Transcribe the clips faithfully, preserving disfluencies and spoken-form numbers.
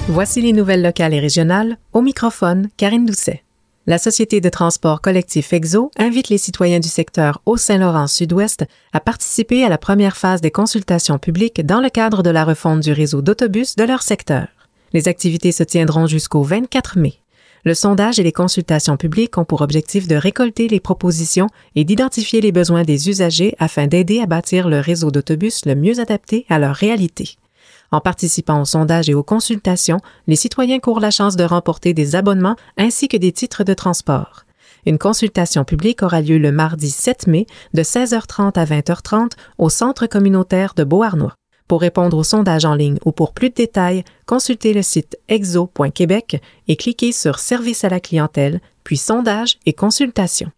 Voici les nouvelles locales et régionales. Au microphone, Karine Doucet. La Société de transport collectif EXO invite les citoyens du secteur Haut-Saint-Laurent-Sud-Ouest à participer à la première phase des consultations publiques dans le cadre de la refonte du réseau d'autobus de leur secteur. Les activités se tiendront jusqu'au vingt-quatre mai. Le sondage et les consultations publiques ont pour objectif de récolter les propositions et d'identifier les besoins des usagers afin d'aider à bâtir le réseau d'autobus le mieux adapté à leur réalité. En participant au sondage et aux consultations, les citoyens courent la chance de remporter des abonnements ainsi que des titres de transport. Une consultation publique aura lieu le mardi sept mai de seize heures trente à vingt heures trente au Centre communautaire de Beauharnois. Pour répondre au sondage en ligne ou pour plus de détails, consultez le site exo point québec et cliquez sur Service à la clientèle, puis Sondage et consultation.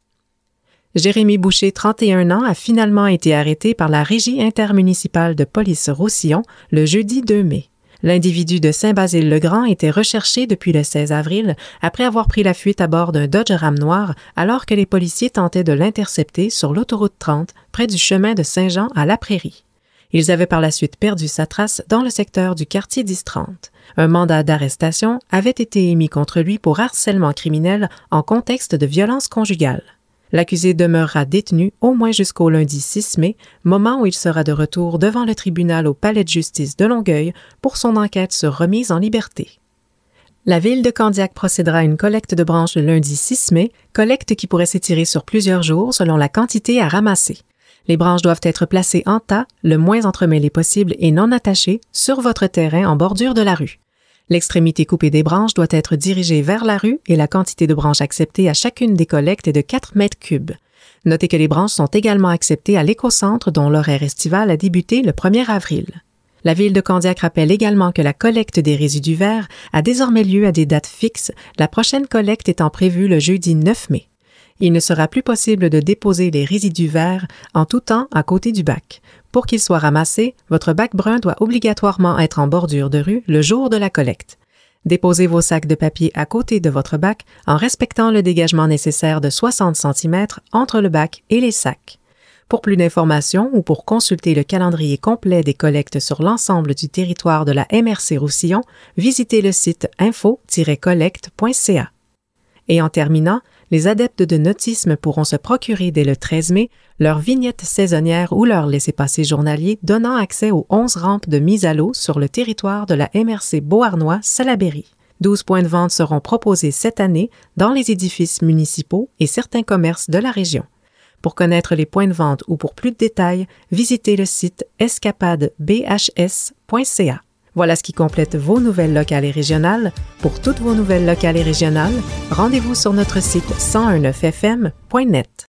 Jérémy Boucher, trente et un ans, a finalement été arrêté par la Régie intermunicipale de police Roussillon le jeudi deux mai. L'individu de Saint-Basile-le-Grand était recherché depuis le seize avril après avoir pris la fuite à bord d'un Dodge Ram noir alors que les policiers tentaient de l'intercepter sur l'autoroute trente près du chemin de Saint-Jean à La Prairie. Ils avaient par la suite perdu sa trace dans le secteur du quartier dix trente. Un mandat d'arrestation avait été émis contre lui pour harcèlement criminel en contexte de violence conjugale. L'accusé demeurera détenu au moins jusqu'au lundi six mai, moment où il sera de retour devant le tribunal au Palais de justice de Longueuil pour son enquête sur remise en liberté. La Ville de Candiac procédera à une collecte de branches le lundi six mai, collecte qui pourrait s'étirer sur plusieurs jours selon la quantité à ramasser. Les branches doivent être placées en tas, le moins entremêlées possible et non attachées, sur votre terrain en bordure de la rue. L'extrémité coupée des branches doit être dirigée vers la rue et la quantité de branches acceptées à chacune des collectes est de quatre mètres cubes. Notez que les branches sont également acceptées à l'écocentre dont l'horaire estival a débuté le premier avril. La Ville de Candiac rappelle également que la collecte des résidus verts a désormais lieu à des dates fixes, la prochaine collecte étant prévue le jeudi neuf mai. Il ne sera plus possible de déposer les résidus verts en tout temps à côté du bac. Pour qu'il soit ramassé, votre bac brun doit obligatoirement être en bordure de rue le jour de la collecte. Déposez vos sacs de papier à côté de votre bac en respectant le dégagement nécessaire de soixante centimètres entre le bac et les sacs. Pour plus d'informations ou pour consulter le calendrier complet des collectes sur l'ensemble du territoire de la M R C Roussillon, visitez le site info tiret collecte point c a. Et en terminant, les adeptes de nautisme pourront se procurer dès le treize mai leur vignette saisonnière ou leur laissez-passer journalier donnant accès aux onze rampes de mise à l'eau sur le territoire de la M R C Beauharnois-Salaberry. douze points de vente seront proposés cette année dans les édifices municipaux et certains commerces de la région. Pour connaître les points de vente ou pour plus de détails, visitez le site escapade b h s point c a. Voilà ce qui complète vos nouvelles locales et régionales. Pour toutes vos nouvelles locales et régionales, rendez-vous sur notre site cent un neuf f m point net.